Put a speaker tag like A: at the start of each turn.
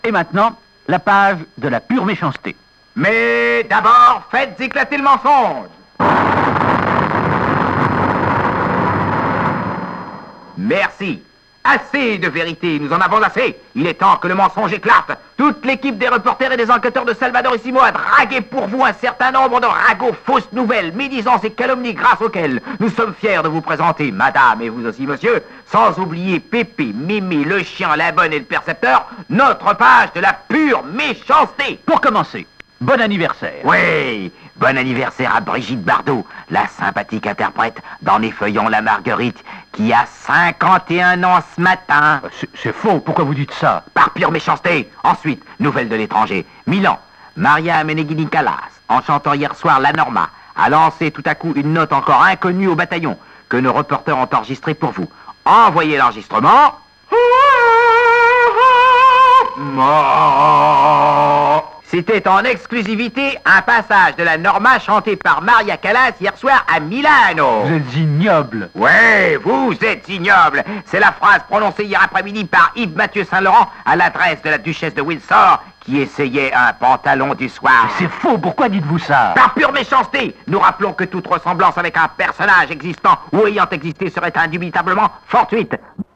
A: Et maintenant, la page de la pure méchanceté.
B: Mais d'abord, faites éclater le mensonge. Merci. Assez de vérité, nous en avons assez. Il est temps que le mensonge éclate. Toute l'équipe des reporters et des enquêteurs de Salvador et Simo a dragué pour vous un certain nombre de ragots, fausses nouvelles, médisances et calomnies grâce auxquelles nous sommes fiers de vous présenter, madame et vous aussi, monsieur, sans oublier Pépé, Mémé, le chien, la bonne et le percepteur, notre page de la pure méchanceté.
A: Pour commencer, bon anniversaire.
B: Oui, bon anniversaire à Brigitte Bardot, la sympathique interprète dans Les Feuillons La Marguerite, qui a 51 ans ce matin.
A: C'est faux, pourquoi vous dites ça?
B: Par pure méchanceté. Ensuite, nouvelle de l'étranger. Milan, Maria Meneghini Callas, en chantant hier soir La Norma, a lancé tout à coup une note encore inconnue au bataillon, que nos reporters ont enregistrée pour vous. Envoyez l'enregistrement. C'était en exclusivité un passage de la Norma chanté par Maria Callas hier soir à Milano.
A: Vous êtes ignoble.
B: Ouais, vous êtes ignoble. C'est la phrase prononcée hier après-midi par Yves Mathieu Saint-Laurent à l'adresse de la duchesse de Windsor qui essayait un pantalon du soir.
A: C'est faux, pourquoi dites-vous ça?
B: Par pure méchanceté, nous rappelons que toute ressemblance avec un personnage existant ou ayant existé serait indubitablement fortuite.